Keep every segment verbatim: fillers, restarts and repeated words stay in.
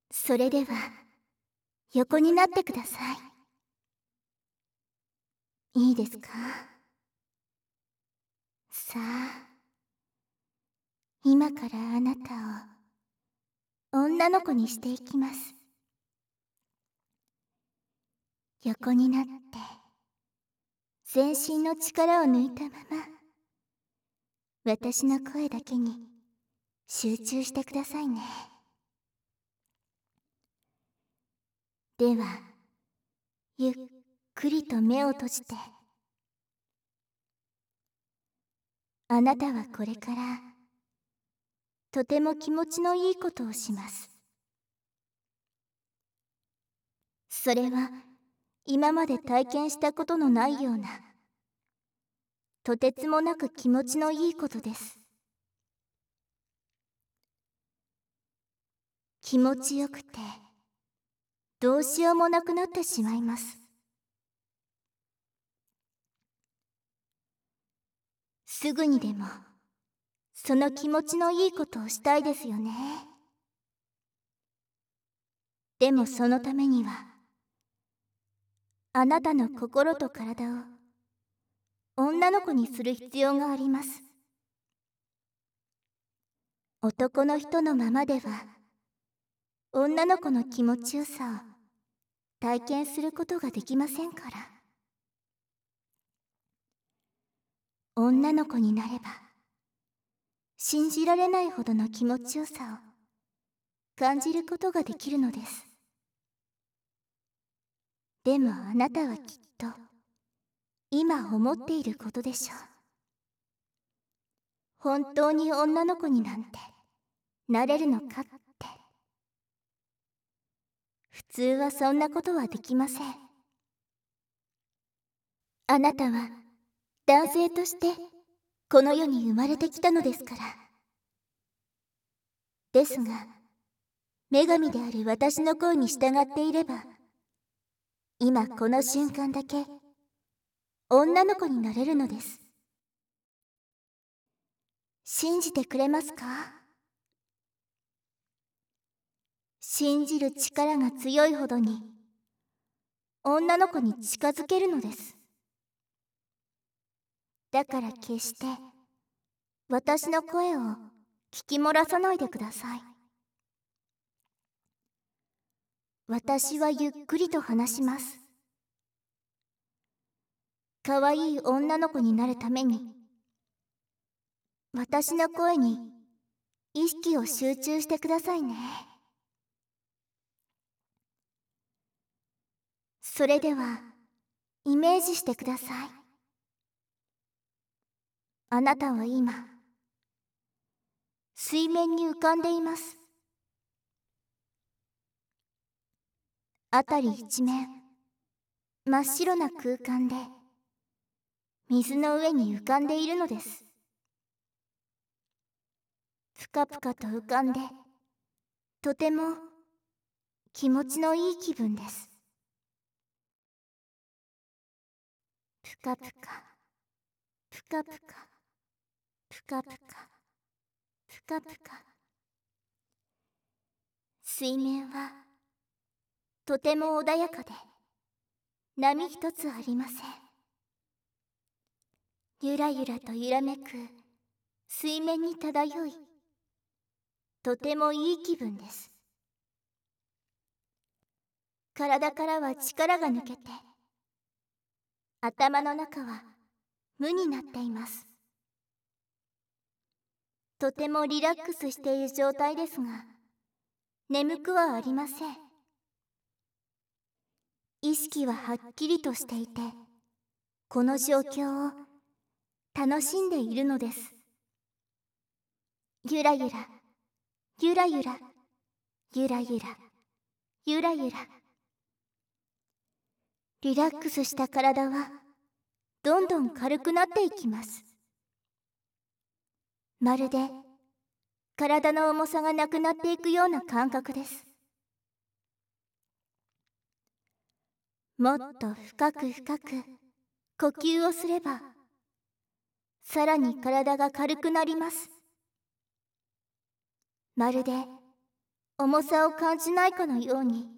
それでは横になってください。いいですか？さあ、今からあなたを女の子にしていきます。横になって全身の力を抜いたまま、私の声だけに集中してくださいね。ではゆっくりと目を閉じて、あなたはこれからとても気持ちのいいことをします。それは今まで体験したことのないような、とてつもなく気持ちのいいことです。気持ちよくてどうしようもなくなってしまいます。すぐにでもその気持ちのいいことをしたいですよね。でもそのためには、あなたの心と体を女の子にする必要があります。男の人のままでは女の子の気持ちよさを体験することができませんから。女の子になれば信じられないほどの気持ちよさを感じることができるのです。でもあなたはきっと今思っていることでしょう。本当に女の子になんてなれるのかって。普通はそんなことはできません。あなたは男性としてこの世に生まれてきたのですから。ですが、女神である私の声に従っていれば、今この瞬間だけ女の子になれるのです。信じてくれますか？信じる力が強いほどに女の子に近づけるのです。だから決して私の声を聞き漏らさないでください。私はゆっくりと話します。可愛い女の子になるために、私の声に意識を集中してくださいね。それではイメージしてください。あなたは今水面に浮かんでいます。辺り一面真っ白な空間で水の上に浮かんでいるのです。ぷかぷかと浮かんで、とても気持ちのいい気分です。ぷかぷかぷかぷかぷかぷかぷかぷか。水面はとても穏やかで波一つありません。ゆらゆらと揺らめく水面に漂い、とてもいい気分です。体からは力が抜けて、頭の中は無になっています。とてもリラックスしている状態ですが、眠くはありません。意識ははっきりとしていて、この状況を楽しんでいるのです。ゆらゆらゆらゆらゆらゆらゆらゆら。リラックスした体はどんどん軽くなっていきます。まるで体の重さがなくなっていくような感覚です。もっと深く深く呼吸をすれば、さらに体が軽くなります。まるで重さを感じないかのように、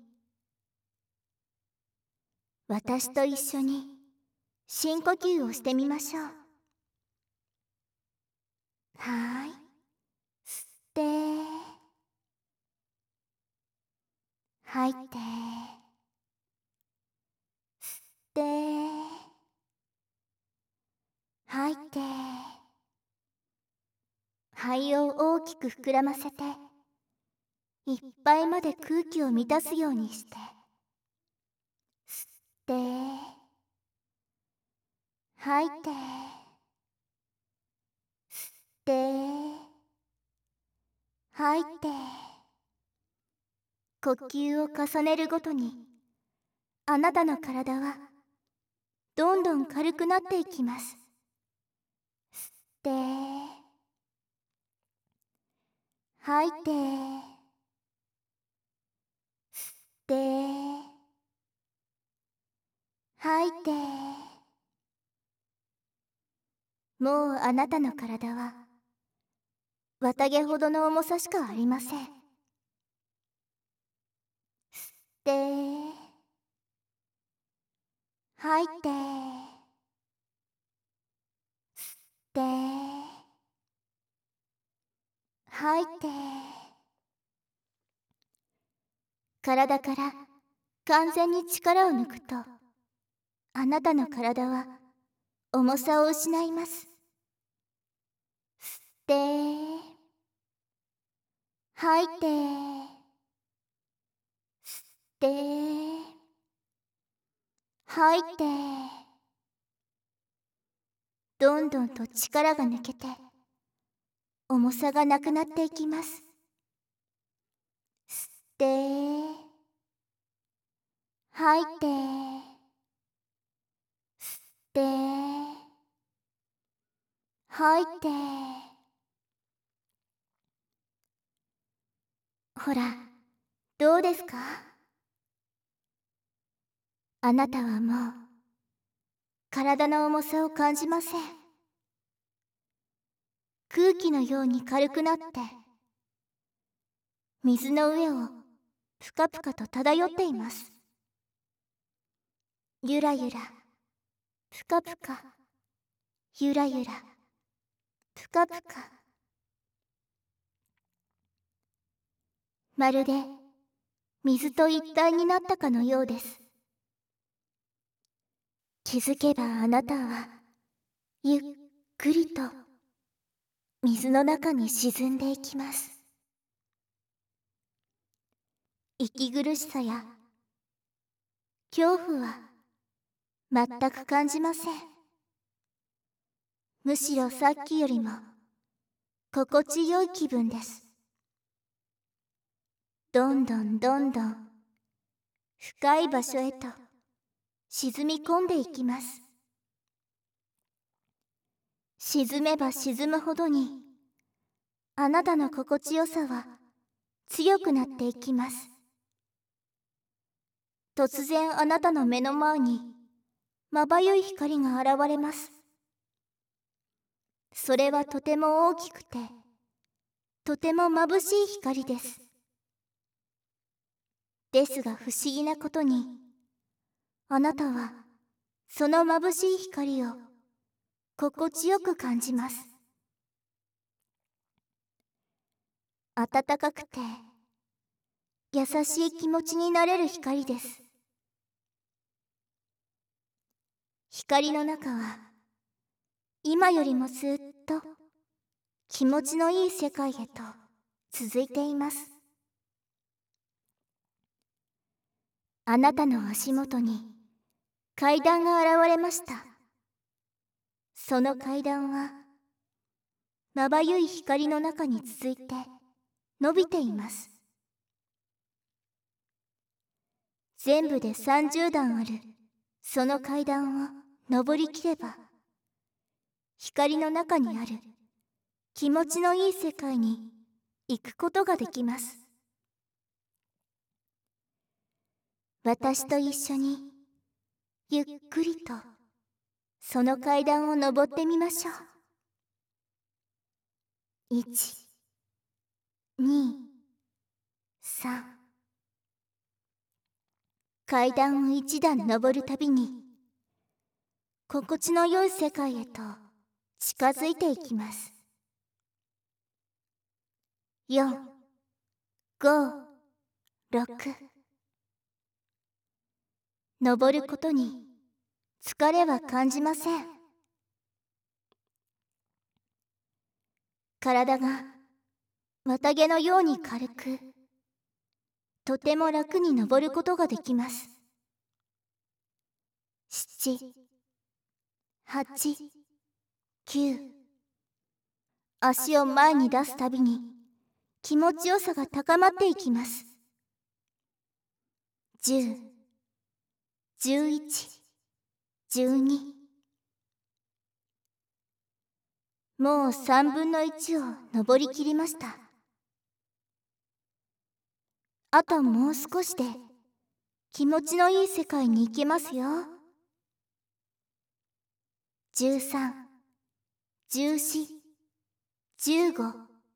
私と一緒に深呼吸をしてみましょう。はーい。吸って吐いて、吸って吐いて、肺を大きく膨らませて、いっぱいまで空気を満たすようにして、吸って吐いて、吸って吐いて、呼吸を重ねるごとに、あなたの体はどんどん軽くなっていきます。吸って吐いて、吸って吐いて、もうあなたの体は綿毛ほどの重さしかありません。吸って吐いて、吸って吐いて、体から完全に力を抜くと、あなたの体は重さを失います。吸って吐いて、吸って吐いて、どんどんと力が抜けて、重さがなくなっていきます。吸って吐いて、吸って吐いて、ほら、どうですか？あなたはもう体の重さを感じません。空気のように軽くなって、水の上をぷかぷかと漂っています。ゆらゆら、ぷかぷか、ゆらゆら、ぷかぷか。まるで水と一体になったかのようです。気づけばあなたはゆっくりと水の中に沈んでいきます。息苦しさや恐怖は全く感じません。むしろさっきよりも心地よい気分です。どんどんどんどん深い場所へと沈み込んでいきます。沈めば沈むほどに、あなたの心地よさは強くなっていきます。突然あなたの目の前にまばゆい光が現れます。それはとても大きくて、とても眩しい光です。ですが不思議なことに、あなたはその眩しい光を心地よく感じます。暖かくて優しい気持ちになれる光です。光の中は今よりもずっと気持ちのいい世界へと続いています。あなたの足元に階段が現れました。その階段はまばゆい光の中に続いて伸びています。全部でさんじゅうだんあるその階段を登りきれば、光の中にある気持ちのいい世界に行くことができます。私と一緒にゆっくりとその階段を登ってみましょう。いち、に、 さん。階段を一段登るたびに心地の良い世界へと近づいていきます。よん、ご、ろく。登ることに疲れは感じません。体が綿毛のように軽く、とても楽に登ることができます。しち、はち、きゅう。足を前に出すたびに気持ちよさが高まっていきます。じゅう、じゅういち、じゅうに。もうさんぶんのいちを登りきりました。あともう少しで気持ちのいい世界に行けますよ。じゅうさん、じゅうよん、じゅうご。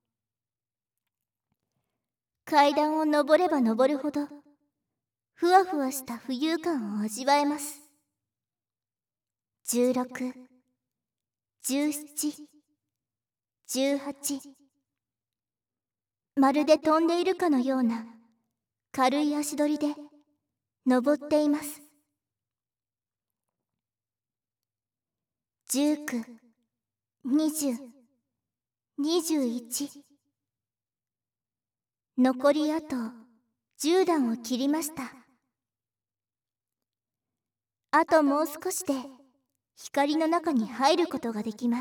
階段を登れば登るほどふわふわした浮遊感を味わえます。じゅうろく、じゅうなな、じゅうはち。まるで飛んでいるかのような軽い足取りで登っています。じゅうきゅう、にじゅう、にじゅういち。残りあとじゅう段を切りました。あともう少しで光の中に入ることができます。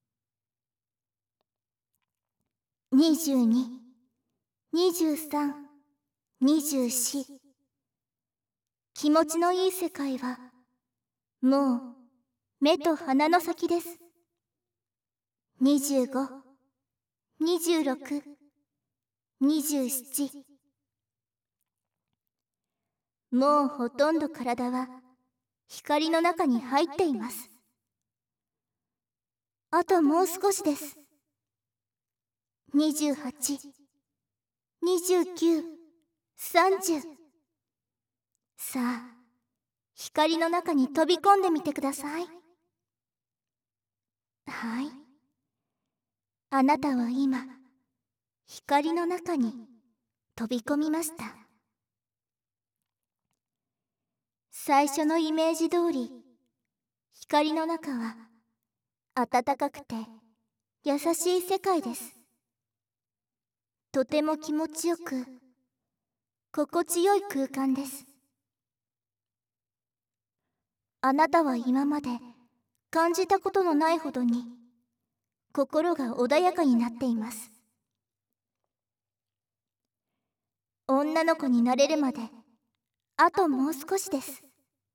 にじゅうに、にじゅうさん、にじゅうよん。気持ちのいい世界はもう目と鼻の先です。にじゅうご、にじゅうろく、にじゅうなな。もうほとんど体は光の中に入っています。あともう少しです。にじゅうはち、にじゅうきゅう、さんじゅう。さあ、光の中に飛び込んでみてください。はい。あなたは今、光の中に飛び込みました。最初のイメージ通り、光の中は暖かくて優しい世界です。とても気持ちよく、心地よい空間です。あなたは今まで感じたことのないほどに心が穏やかになっています。女の子になれるまであともう少しです。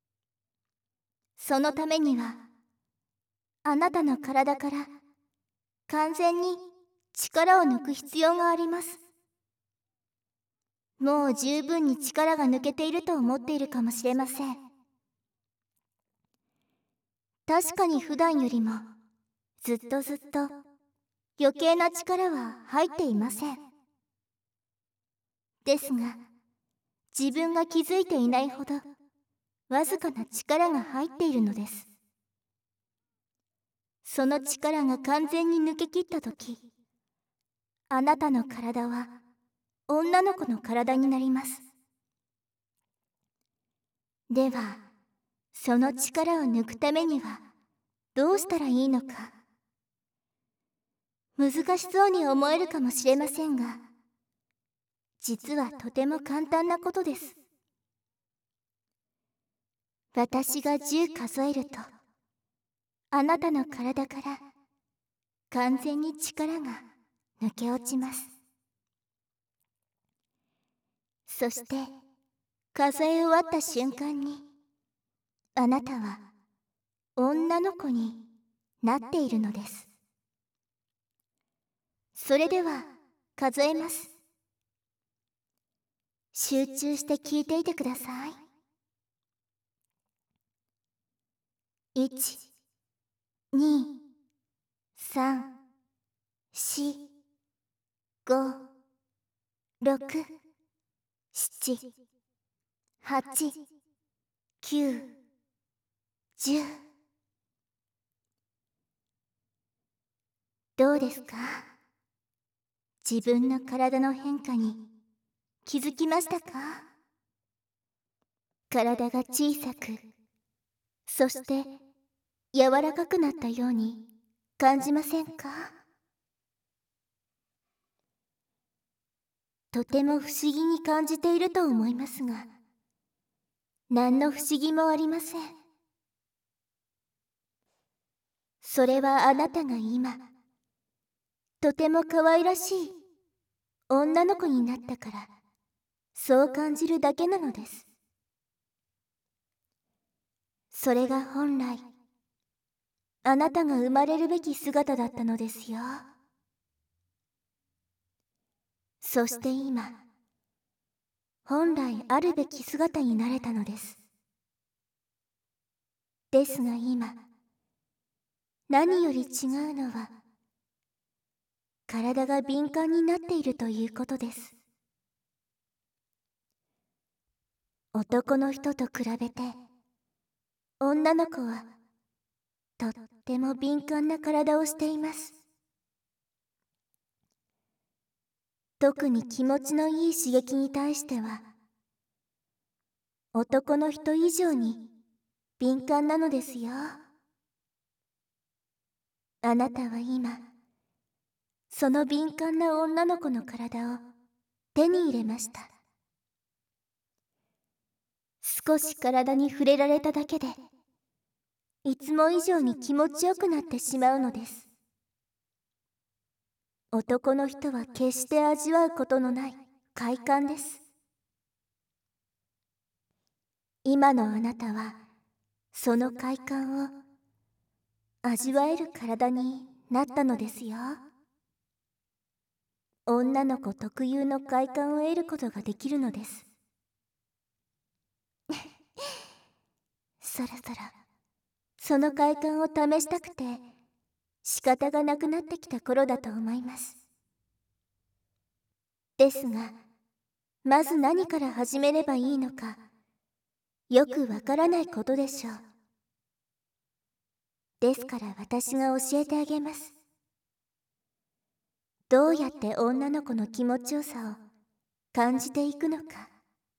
そのためにはあなたの体から完全に力を抜く必要があります。もう十分に力が抜けていると思っているかもしれません。確かに普段よりもずっとずっと余計な力は入っていません。ですが、自分が気づいていないほどわずかな力が入っているのです。その力が完全に抜けきったとき、あなたの体は女の子の体になります。では、その力を抜くためにはどうしたらいいのか。難しそうに思えるかもしれませんが、実はとても簡単なことです。私がじゅう数えると、あなたの体から完全に力が抜け落ちます。そして数え終わった瞬間に、あなたは女の子になっているのです。それでは数えます。集中して聞いていてください。いち、に、さん、よん、ご、ろく、 七、八、九、十。どうですか？自分の体の変化に気づきましたか？体が小さく、そして柔らかくなったように感じませんか？とても不思議に感じていると思いますが、何の不思議もありません。それはあなたが今、とても可愛らしい女の子になったから、そう感じるだけなのです。それが本来、あなたが生まれるべき姿だったのですよ。そして今、本来あるべき姿になれたのです。ですが今、何より違うのは、体が敏感になっているということです。男の人と比べて、女の子はとっても敏感な体をしています。特に気持ちのいい刺激に対しては、男の人以上に敏感なのですよ。あなたは今、その敏感な女の子の体を手に入れました。少し体に触れられただけで、いつも以上に気持ちよくなってしまうのです。男の人は決して味わうことのない快感です。今のあなたは、その快感を味わえる体になったのですよ。女の子特有の快感を得ることができるのです。そろそろ、その快感を試したくて、仕方がなくなってきた頃だと思います。ですが、まず何から始めればいいのか、よくわからないことでしょう。ですから私が教えてあげます。どうやって女の子の気持ちよさを感じていくのか。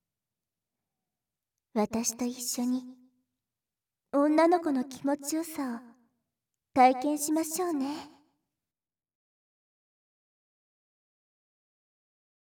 私と一緒に女の子の気持ちよさを体験しましょうね。